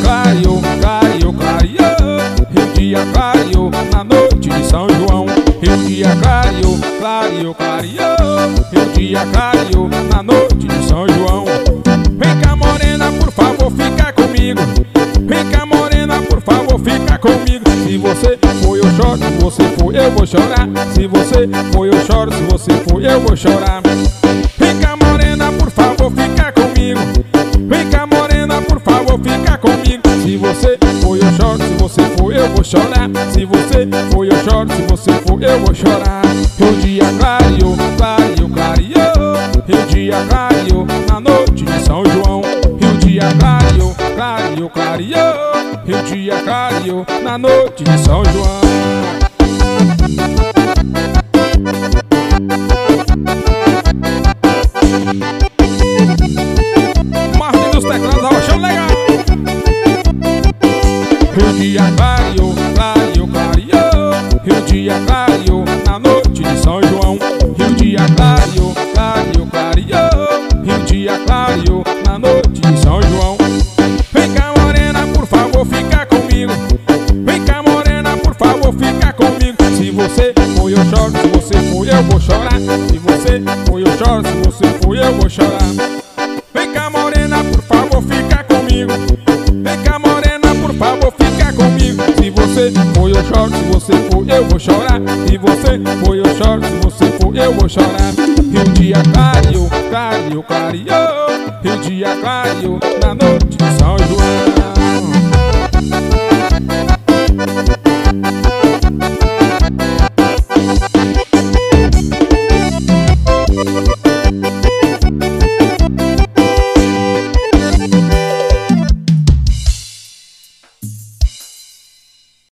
clareou, clareou, clareou. Rio dia clareou na noite de São João. Rio dia clareou, clareou, clareou. Rio dia clareou na noite de São João. Vem cá morena, por favor, fica comigo. Vem cá morena, por favor, fica comigo. Se você for eu choro, se você for eu vou chorar. Se você for eu choro, se você for eu vou chorar. Vem cá morena, por favor, fica comigo. Vem cá morena, por favor, fica comigo. Se você for eu choro, se você for eu vou chorar. Se você for eu choro, se você for eu vou chorar. Rio dia clareou, clareou, clareou. Rio dia clareou na noite de São João. Rio dia clareou, clareou, clareou. Rio dia clareou na noite de São João. Martin dos teclados, achou legal. Rio dia clareou, clareou, clareou. Rio dia clareou na noite de São João. Rio dia clareou, clareou, clareou. Rio dia clareou na noite de São João. Vem cá morena, por favor, fica comigo. Vem cá morena, por favor, fica comigo. Se você for eu choro, se você for eu vou chorar. Se você for eu choro, se você for eu vou chorar. Vem cá morena, por favor, fica comigo. Vem cá morena, por favor, fica comigo. Se você for eu choro, se você for eu vou chorar. Se você for eu choro, se você for eu vou chorar. Rio dia clareou, clareou, clareou. Rio dia clareou na noite de São